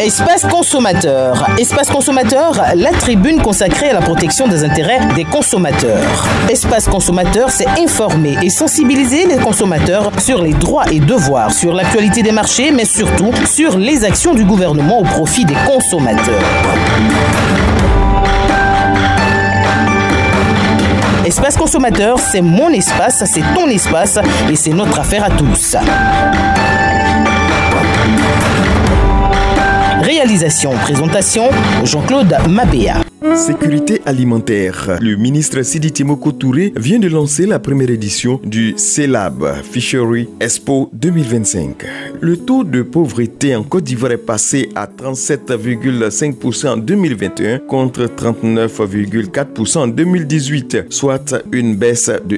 Espace consommateur. Espace consommateur, la tribune consacrée à la protection des intérêts des consommateurs. Espace consommateur, c'est informer et sensibiliser les consommateurs sur les droits et devoirs, sur l'actualité des marchés, mais surtout sur les actions du gouvernement au profit des consommateurs. Espace consommateur, c'est mon espace, c'est ton espace et c'est notre affaire à tous. Réalisation, présentation, Jean-Claude Mabéa. Sécurité alimentaire. Le ministre Sidi Timoko Touré vient de lancer la première édition du CELAB Fishery Expo 2025. Le taux de pauvreté en Côte d'Ivoire est passé à 37,5% en 2021 contre 39,4% en 2018, soit une baisse de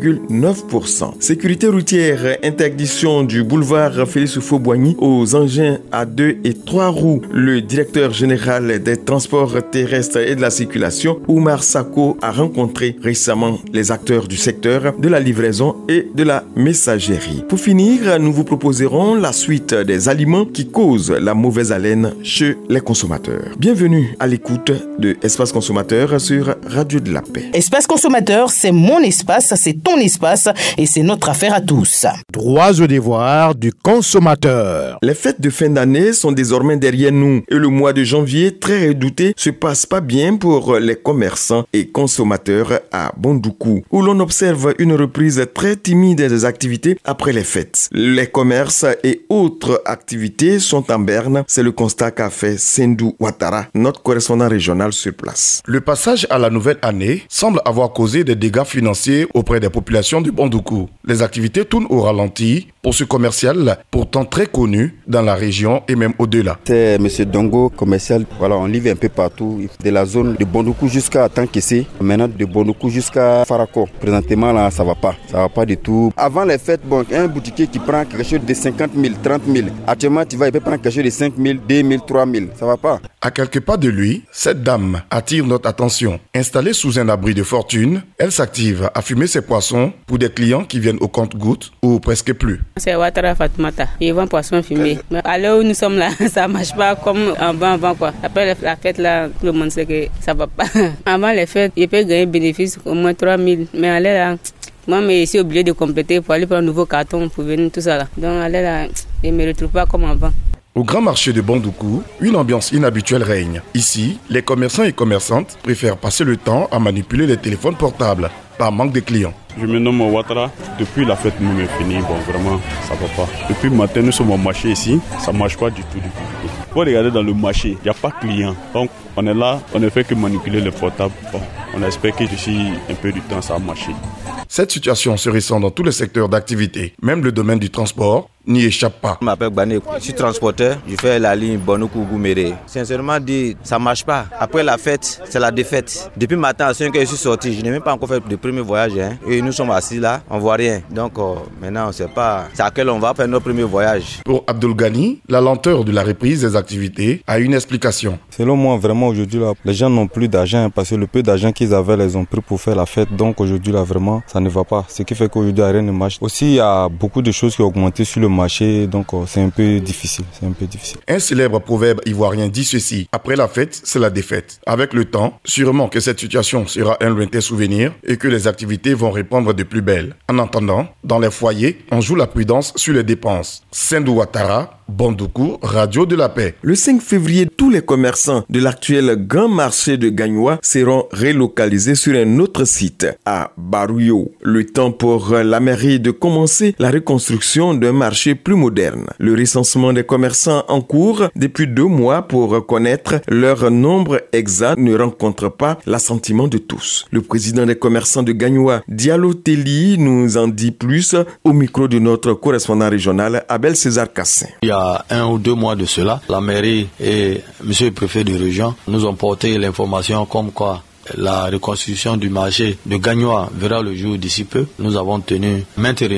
1,9%. Sécurité routière, interdiction du boulevard Félix Houphouët-Boigny aux engins à 2 et 3 roues. Le directeur général des transports terrestres et de la circulation, Oumar Sako, a rencontré récemment les acteurs du secteur de la livraison et de la messagerie. Pour finir, nous vous proposerons la suite des aliments qui causent la mauvaise haleine chez les consommateurs. Bienvenue à l'écoute de Espace Consommateur sur Radio de la Paix. Espace Consommateur, c'est mon espace, c'est ton espace et c'est notre affaire à tous. Droits et devoirs du consommateur. Les fêtes de fin d'année sont désormais derrière nous et le mois de janvier, très redouté, se passe pas bien pour les commerçants et consommateurs à Bondoukou, où l'on observe une reprise très timide des activités après les fêtes. Les commerces et autres activités sont en berne, c'est le constat qu'a fait Sendou Ouattara, notre correspondant régional sur place. Le passage à la nouvelle année semble avoir causé des dégâts financiers auprès des populations du Bondoukou. Les activités tournent au ralenti pour ce commercial pourtant très connu dans la région et même au-delà. C'est M. Dongo, commercial. Voilà, on livre un peu partout, de la zone de Bondoukou jusqu'à Tankessé, maintenant de Bondoukou jusqu'à Farako. Présentement, là, ça va pas du tout. Avant les fêtes, bon, un boutiquier qui prend quelque chose de 50 000, 30 000. Actuellement, il peut prendre quelque chose de 5 000, 2 000, 3 000. Ça va pas. À quelques pas de lui, cette dame attire notre attention. Installée sous un abri de fortune, elle s'active à fumer ses poissons pour des clients qui viennent au compte-gouttes ou presque plus. C'est Ouattara Fatoumata. Ils vendent poissons fumés. Mais à l'heure où nous sommes là, ça marche pas comme avant quoi. Après la fête là, tout le monde sait que ça va pas. Avant les fêtes, il peut gagner bénéfice au moins 3 000. Mais à l'heure là, moi je suis obligé de compléter pour aller prendre un nouveau carton pour venir tout ça là. Donc à l'heure là, je ne me retrouve pas comme avant. Au grand marché de Bondoukou, une ambiance inhabituelle règne. Ici, les commerçants et commerçantes préfèrent passer le temps à manipuler les téléphones portables par manque de clients. Je me nomme Ouattara. Depuis la fête nous est finie, bon vraiment ça va pas. Depuis le matin nous sommes au marché ici, ça marche pas du tout. Pour regarder dans le marché, il n'y a pas de clients. Donc on est là, on ne fait que manipuler le portable. Bon, on espère que d'ici un peu du temps ça va marcher. Cette situation se ressent dans tous les secteurs d'activité, même le domaine du transport n'y échappe pas. Je m'appelle Bané, je suis transporteur, je fais la ligne Bonoukou-Gouméré. Sincèrement dit, ça ne marche pas. Après la fête, c'est la défaite. Depuis le matin à 5 heures, je suis sorti, je n'ai même pas encore fait le premier voyage. Et nous sommes assis là, on ne voit rien. Donc maintenant, on ne sait pas c'est à quel on va faire notre premier voyage. Pour Abdul Ghani, la lenteur de la reprise des activités a une explication. Selon moi, vraiment aujourd'hui, là, les gens n'ont plus d'argent parce que le peu d'argent qu'ils avaient, les ont pris pour faire la fête. Donc aujourd'hui, là, vraiment, ça ne va pas. Ce qui fait qu'aujourd'hui, rien ne marche. Aussi, il y a beaucoup de choses qui ont augmenté sur le marché, donc c'est un peu difficile. Un célèbre proverbe ivoirien dit ceci: après la fête, c'est la défaite. Avec le temps, sûrement que cette situation sera un lointain souvenir et que les activités vont reprendre de plus belle. En attendant, dans les foyers, on joue la prudence sur les dépenses. Sendou Ouattara, Bondoukou, Radio de la Paix. Le 5 février, tous les commerçants de l'actuel grand marché de Gagnoua seront relocalisés sur un autre site, à Barouyo. Le temps pour la mairie de commencer la reconstruction d'un marché plus moderne. Le recensement des commerçants en cours depuis 2 mois pour connaître leur nombre exact ne rencontre pas l'assentiment de tous. Le président des commerçants de Gagnoua, Diallo Telli, nous en dit plus au micro de notre correspondant régional, Abel César Cassin. Il y a 1 ou 2 mois de cela, la mairie et monsieur le préfet de région nous ont porté l'information comme quoi la reconstruction du marché de Gagnoua verra le jour d'ici peu. Nous avons tenu maintes réunions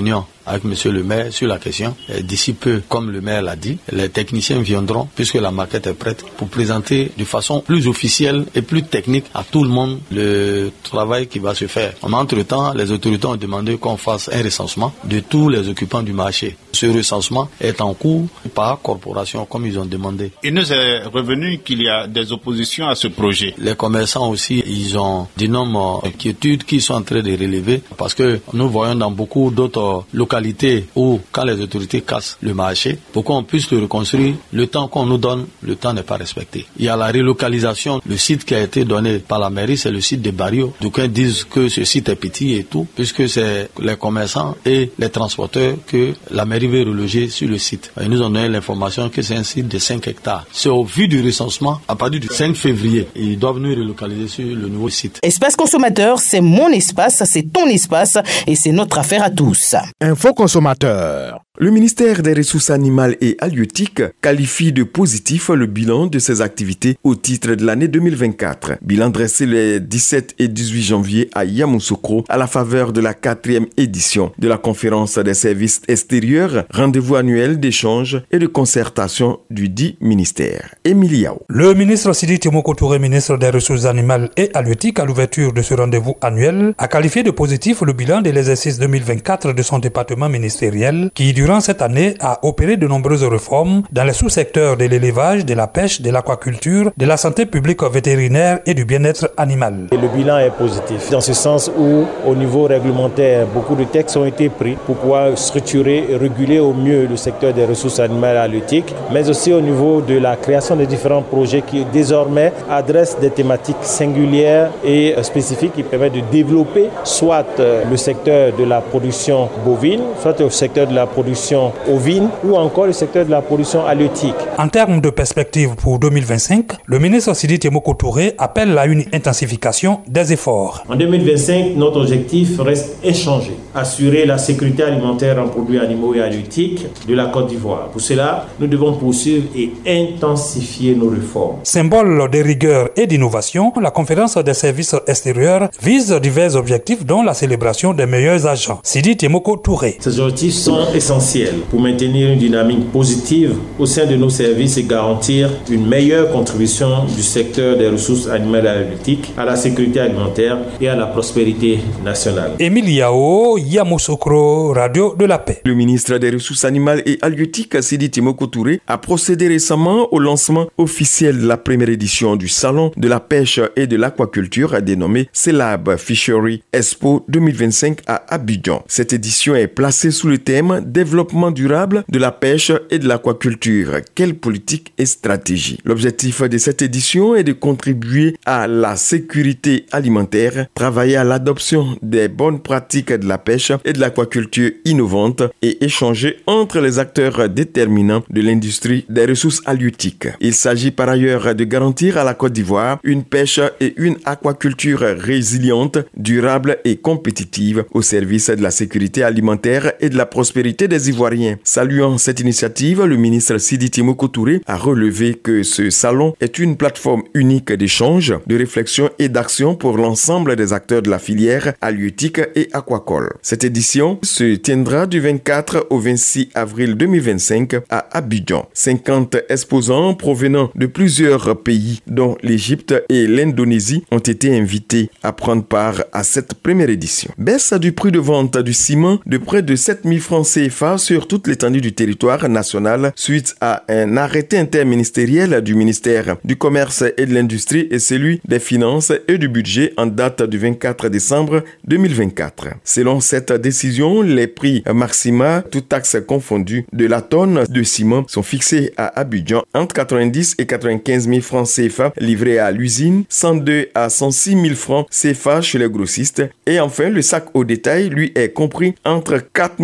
avec monsieur le maire sur la question. Et d'ici peu, comme le maire l'a dit, les techniciens viendront, puisque la maquette est prête, pour présenter de façon plus officielle et plus technique à tout le monde le travail qui va se faire. En entre-temps, les autorités ont demandé qu'on fasse un recensement de tous les occupants du marché. Ce recensement est en cours par corporation, comme ils ont demandé. Il nous est revenu qu'il y a des oppositions à ce projet. Les commerçants aussi, ils ont d'énormes inquiétudes qu'ils sont en train de relever, parce que nous voyons dans beaucoup d'autres localités où, quand les autorités cassent le marché, pour qu'on puisse le reconstruire, le temps qu'on nous donne, le temps n'est pas respecté. Il y a la relocalisation. Le site qui a été donné par la mairie, c'est le site de Barrio. D'aucuns disent que ce site est petit et tout, puisque c'est les commerçants et les transporteurs que la mairie veut reloger sur le site. Ils nous ont donné l'information que c'est un site de 5 hectares. C'est au vu du recensement, à partir du 5 février, ils doivent nous relocaliser sur le nouveau site. Espace consommateur, c'est mon espace, c'est ton espace et c'est notre affaire à tous. Info consommateur. Le ministère des Ressources animales et halieutiques qualifie de positif le bilan de ses activités au titre de l'année 2024. Bilan dressé les 17 et 18 janvier à Yamoussoukro à la faveur de la 4e édition de la conférence des services extérieurs, rendez-vous annuel d'échange et de concertation du dit ministère. Émilie Yao. Le ministre Sidi Timoko Touré, ministre des Ressources animales et halieutiques, à l'ouverture de ce rendez-vous annuel, a qualifié de positif le bilan de l'exercice 2024 de son département ministériel qui, durant cette année, a opéré de nombreuses réformes dans les sous-secteurs de l'élevage, de la pêche, de l'aquaculture, de la santé publique vétérinaire et du bien-être animal. Et le bilan est positif, dans ce sens où, au niveau réglementaire, beaucoup de textes ont été pris pour pouvoir structurer et réguler au mieux le secteur des ressources animales et halieutiques, mais aussi au niveau de la création de différents projets qui, désormais, adressent des thématiques singulières et spécifiques qui permettent de développer soit le secteur de la production bovine, soit le secteur de la production ovine ou encore le secteur de la production halieutique. En termes de perspective pour 2025, le ministre Sidi Timoko Touré appelle à une intensification des efforts. En 2025, notre objectif reste inchangé, assurer la sécurité alimentaire en produits animaux et halieutiques de la Côte d'Ivoire. Pour cela, nous devons poursuivre et intensifier nos réformes. Symbole de rigueur et d'innovation, la conférence des services extérieurs vise divers objectifs dont la célébration des meilleurs agents. Sidi Timoko Touré. Ces objectifs sont essentiels pour maintenir une dynamique positive au sein de nos services et garantir une meilleure contribution du secteur des ressources animales et halieutiques à la sécurité alimentaire et à la prospérité nationale. Émilie Yao, Yamoussoukro, Radio de la Paix. Le ministre des Ressources animales et halieutiques, Sidi Timoko Touré, a procédé récemment au lancement officiel de la première édition du Salon de la pêche et de l'aquaculture dénommé CELAB Fishery Expo 2025 à Abidjan. Cette édition est placée sous le thème développement durable de la pêche et de l'aquaculture. Quelle politique et stratégie? L'objectif de cette édition est de contribuer à la sécurité alimentaire, travailler à l'adoption des bonnes pratiques de la pêche et de l'aquaculture innovantes et échanger entre les acteurs déterminants de l'industrie des ressources halieutiques. Il s'agit par ailleurs de garantir à la Côte d'Ivoire une pêche et une aquaculture résiliente, durable et compétitive au service de la sécurité alimentaire et de la prospérité des Ivoiriens. Saluant cette initiative, le ministre Sidi Timoko Touré a relevé que ce salon est une plateforme unique d'échange, de réflexion et d'action pour l'ensemble des acteurs de la filière halieutique et aquacole. Cette édition se tiendra du 24 au 26 avril 2025 à Abidjan. 50 exposants provenant de plusieurs pays, dont l'Égypte et l'Indonésie, ont été invités à prendre part à cette première édition. Baisse du prix de vente du ciment de près de 7 000 francs CFA sur toute l'étendue du territoire national suite à un arrêté interministériel du ministère du Commerce et de l'Industrie et celui des Finances et du Budget en date du 24 décembre 2024. Selon cette décision, les prix maxima, toutes taxes confondues, de la tonne de ciment sont fixés à Abidjan entre 90 et 95 000 francs CFA livrés à l'usine, 102 à 106 000 francs CFA chez les grossistes et enfin le sac au détail lui est compris entre 4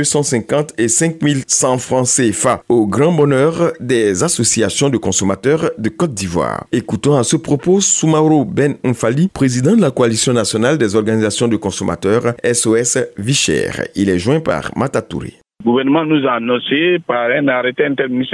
250 et 5 100 francs CFA au grand bonheur des associations de consommateurs de Côte d'Ivoire. Écoutons à ce propos Soumaoro Ben Nfali, président de la coalition nationale des organisations de consommateurs SOS Vichère. Il est joint par Matatouri. Le gouvernement nous a annoncé par un arrêté interministériel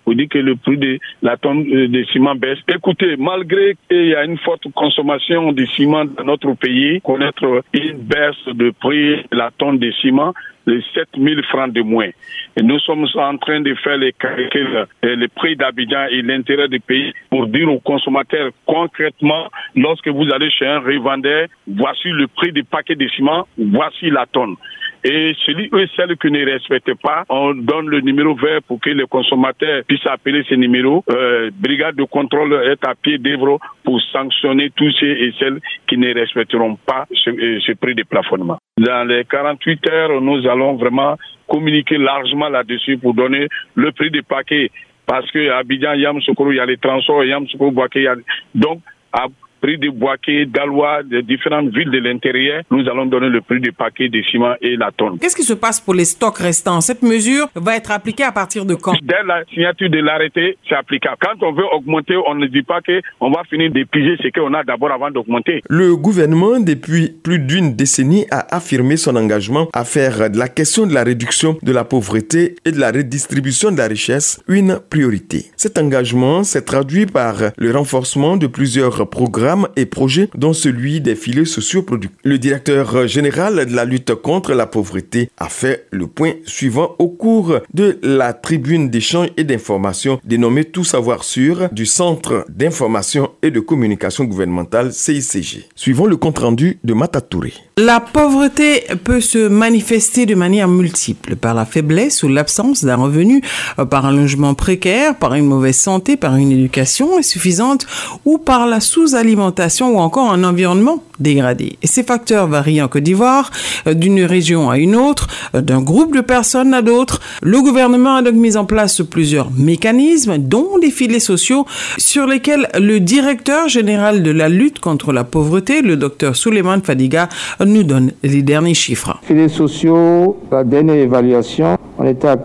vous dites que le prix de la tonne de ciment baisse. Écoutez, malgré qu'il y a une forte consommation de ciment dans notre pays, connaître une baisse de prix de la tonne de ciment, les 7 000 francs de moins. Et nous sommes en train de faire les calculs, le prix d'Abidjan et l'intérêt du pays pour dire aux consommateurs concrètement, lorsque vous allez chez un revendeur, voici le prix du paquet de ciment, voici la tonne. Et celui ou celle qui ne respecte pas, on donne le numéro vert pour que les consommateurs puissent appeler ce numéro. Brigade de contrôle est à pied d'œuvre pour sanctionner tous ceux et celles qui ne respecteront pas ce prix de plafonnement. Dans les 48 heures, nous allons vraiment communiquer largement là-dessus pour donner le prix des paquets. Parce que à Abidjan, Yamoussoukro, il y a les transports, Yamoussoukro, Boaké, donc à prix de Boaké, Galois, des différentes villes de l'intérieur, nous allons donner le prix du paquet de ciment et la tonne. Qu'est-ce qui se passe pour les stocks restants? Cette mesure va être appliquée à partir de quand? Dès la signature de l'arrêté, c'est applicable. Quand on veut augmenter, on ne dit pas qu'on va finir d'épuiser ce qu'on a d'abord avant d'augmenter. Le gouvernement, depuis plus d'une décennie, a affirmé son engagement à faire de la question de la réduction de la pauvreté et de la redistribution de la richesse une priorité. Cet engagement s'est traduit par le renforcement de plusieurs programmes et projets, dont celui des filets socioproductifs. Le directeur général de la lutte contre la pauvreté a fait le point suivant au cours de la tribune d'échange et d'information dénommée Tout savoir sûr du Centre d'information et de communication gouvernementale CICG. Suivons le compte-rendu de Matatouré. La pauvreté peut se manifester de manière multiple, par la faiblesse ou l'absence d'un revenu, par un logement précaire, par une mauvaise santé, par une éducation insuffisante ou par la sous-alimentation ou encore un environnement dégradé. Et ces facteurs varient en Côte d'Ivoire, d'une région à une autre, d'un groupe de personnes à d'autres. Le gouvernement a donc mis en place plusieurs mécanismes, dont les filets sociaux, sur lesquels le directeur général de la lutte contre la pauvreté, le docteur Souleymane Fadiga, nous donne les derniers chiffres. Filets sociaux, la dernière évaluation, on était à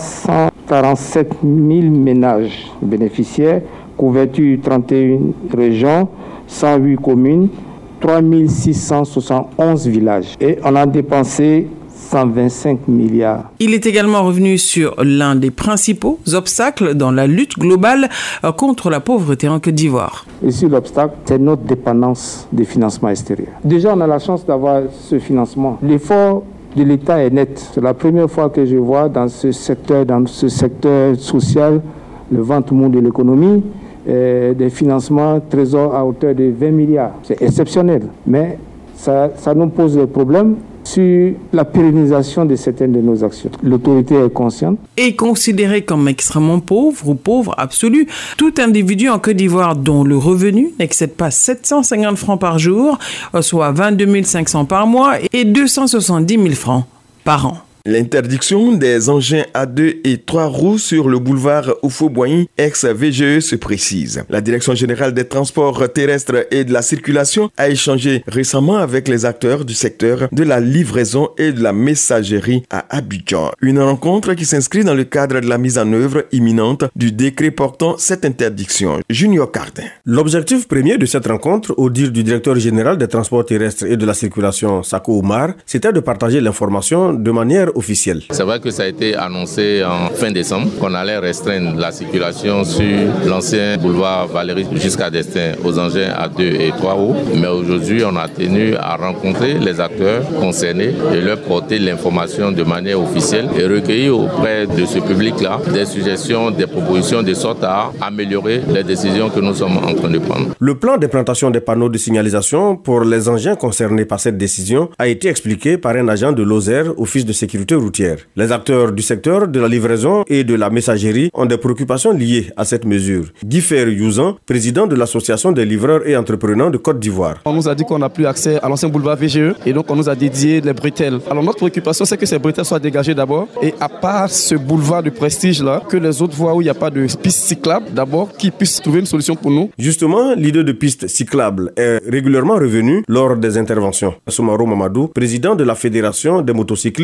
447 000 ménages bénéficiaires, couverture 31 régions, 108 communes, 3671 villages. Et on a dépensé 125 milliards. Il est également revenu sur l'un des principaux obstacles dans la lutte globale contre la pauvreté en Côte d'Ivoire. Ici, l'obstacle, c'est notre dépendance des financements extérieurs. Déjà, on a la chance d'avoir ce financement. L'effort de l'État est net. C'est la première fois que je vois dans ce secteur social, le ventre mou de l'économie, des financements trésor à hauteur de 20 milliards. C'est exceptionnel, mais ça nous pose des problèmes sur la pérennisation de certaines de nos actions. L'autorité est consciente. Et considéré comme extrêmement pauvre ou pauvre absolu, tout individu en Côte d'Ivoire dont le revenu n'excède pas 750 francs par jour, soit 22 500 par mois et 270 000 francs par an. L'interdiction des engins à 2 et 3 roues sur le boulevard Oufo-Boigny, ex-VGE, se précise. La Direction générale des transports terrestres et de la circulation a échangé récemment avec les acteurs du secteur de la livraison et de la messagerie à Abidjan. Une rencontre qui s'inscrit dans le cadre de la mise en œuvre imminente du décret portant cette interdiction. Junior Cardin. L'objectif premier de cette rencontre, au dire du directeur général des transports terrestres et de la circulation, Sako Oumar, c'était de partager l'information de manière officielle. C'est vrai que ça a été annoncé en fin décembre qu'on allait restreindre la circulation sur l'ancien boulevard Valéry jusqu'à destin aux engins à 2 et 3 roues. Mais aujourd'hui, on a tenu à rencontrer les acteurs concernés et leur porter l'information de manière officielle et recueillir auprès de ce public-là des suggestions, des propositions de sorte à améliorer les décisions que nous sommes en train de prendre. Le plan d'implantation des panneaux de signalisation pour les engins concernés par cette décision a été expliqué par un agent de l'OSER, Office de sécurité routière. Les acteurs du secteur de la livraison et de la messagerie ont des préoccupations liées à cette mesure. Guy Fer-Youzan, président de l'association des livreurs et entrepreneurs de Côte d'Ivoire. On nous a dit qu'on n'a plus accès à l'ancien boulevard VGE et donc on nous a dédié les bretelles. Alors notre préoccupation, c'est que ces bretelles soient dégagées d'abord et à part ce boulevard de prestige là, que les autres voies où il n'y a pas de piste cyclable, d'abord qu'ils puissent trouver une solution pour nous. Justement, l'idée de piste cyclable est régulièrement revenue lors des interventions. Soumaro Mamadou, président de la Fédération des motocyclistes de Côte d'Ivoire.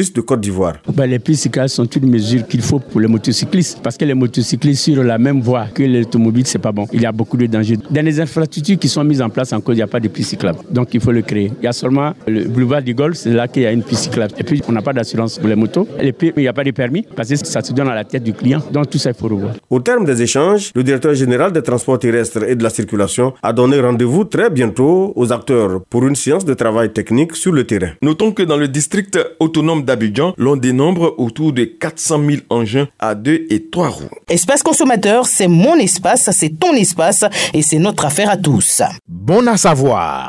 d'Ivoire. Les pistes cyclables sont une mesure qu'il faut pour les motocyclistes, parce que les motocyclistes sur la même voie que l'automobile, c'est pas bon. Il y a beaucoup de dangers. Dans les infrastructures qui sont mises en place encore, il n'y a pas de piste cyclable. Donc il faut le créer. Il y a seulement le boulevard du Golfe, c'est là qu'il y a une piste cyclable. Et puis on n'a pas d'assurance pour les motos. Et puis il n'y a pas de permis, parce que ça se donne à la tête du client. Donc tout ça, il faut revoir. Au terme des échanges, le directeur général des transports terrestres et de la circulation a donné rendez-vous très bientôt aux acteurs pour une séance de travail technique sur le terrain. Notons que dans le district autonome d'Abidjan, l'on dénombre autour de 400 000 engins à 2 et 3 roues. Espace consommateur, c'est mon espace, c'est ton espace et c'est notre affaire à tous. Bon à savoir.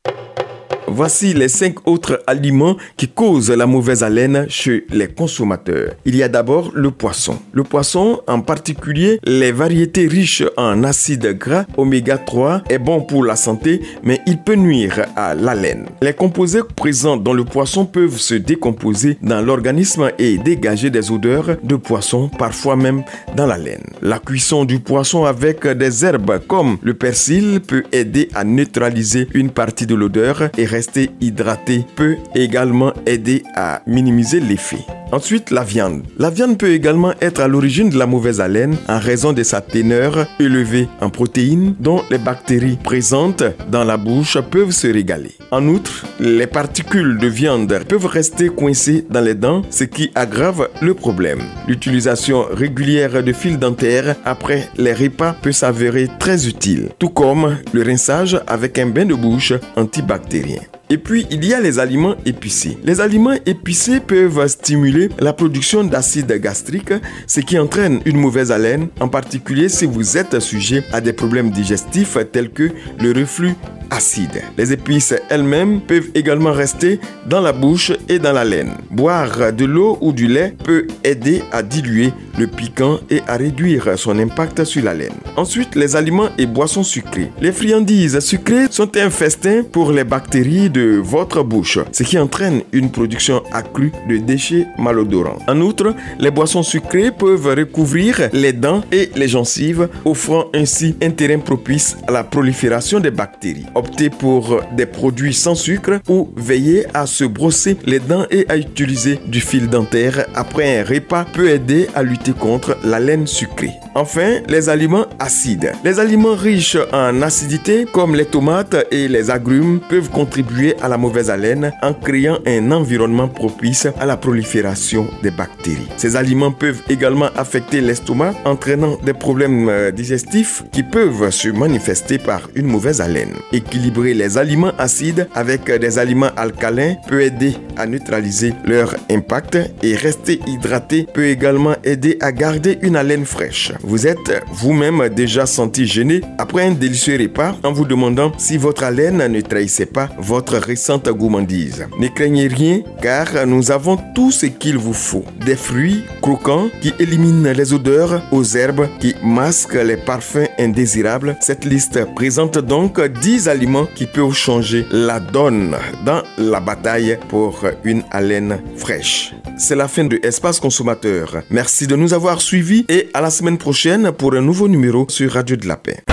Voici les 5 autres aliments qui causent la mauvaise haleine chez les consommateurs. Il y a d'abord le poisson. Le poisson, en particulier les variétés riches en acides gras oméga 3, est bon pour la santé, mais il peut nuire à l'haleine. Les composés présents dans le poisson peuvent se décomposer dans l'organisme et dégager des odeurs de poisson, parfois même dans la laine. La cuisson du poisson avec des herbes comme le persil peut aider à neutraliser une partie de l'odeur et rester hydraté peut également aider à minimiser l'effet. Ensuite, la viande. La viande peut également être à l'origine de la mauvaise haleine en raison de sa teneur élevée en protéines dont les bactéries présentes dans la bouche peuvent se régaler. En outre, les particules de viande peuvent rester coincées dans les dents, ce qui aggrave le problème. L'utilisation régulière de fils dentaires après les repas peut s'avérer très utile, tout comme le rinçage avec un bain de bouche antibactérien. Et puis, il y a les aliments épicés. Les aliments épicés peuvent stimuler la production d'acide gastrique, ce qui entraîne une mauvaise haleine, en particulier si vous êtes sujet à des problèmes digestifs tels que le reflux acide. Les épices elles-mêmes peuvent également rester dans la bouche et dans la laine. Boire de l'eau ou du lait peut aider à diluer le piquant et à réduire son impact sur la laine. Ensuite, les aliments et boissons sucrées. Les friandises sucrées sont un festin pour les bactéries de votre bouche, ce qui entraîne une production accrue de déchets malodorants. En outre, les boissons sucrées peuvent recouvrir les dents et les gencives, offrant ainsi un terrain propice à la prolifération des bactéries. Optez pour des produits sans sucre ou veillez à se brosser les dents et à utiliser du fil dentaire après un repas peut aider à lutter contre la laine sucrée. Enfin, les aliments acides. Les aliments riches en acidité comme les tomates et les agrumes peuvent contribuer à la mauvaise haleine en créant un environnement propice à la prolifération des bactéries. Ces aliments peuvent également affecter l'estomac, entraînant des problèmes digestifs qui peuvent se manifester par une mauvaise haleine. Équilibrer les aliments acides avec des aliments alcalins peut aider à neutraliser leur impact et rester hydraté peut également aider à garder une haleine fraîche. Vous êtes vous-même déjà senti gêné après un délicieux repas en vous demandant si votre haleine ne trahissait pas votre récente gourmandise. Ne craignez rien car nous avons tout ce qu'il vous faut. Des fruits croquants qui éliminent les odeurs aux herbes qui masquent les parfums indésirables. Cette liste présente donc 10 aliments qui peuvent changer la donne dans la bataille pour une haleine fraîche. C'est la fin de Espace Consommateur. Merci de nous avoir suivis et à la semaine prochaine pour un nouveau numéro sur Radio de la Paix.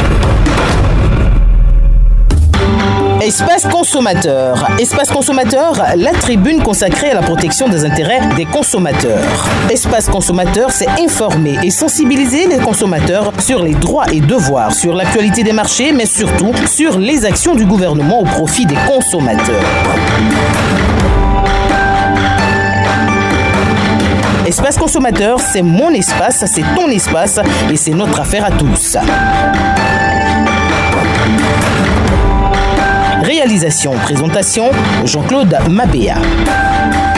Espace consommateur. Espace consommateur, la tribune consacrée à la protection des intérêts des consommateurs. Espace consommateur, c'est informer et sensibiliser les consommateurs sur les droits et devoirs, sur l'actualité des marchés, mais surtout sur les actions du gouvernement au profit des consommateurs. Espace consommateur, c'est mon espace, c'est ton espace et c'est notre affaire à tous. Réalisation, présentation, Jean-Claude Mabéa.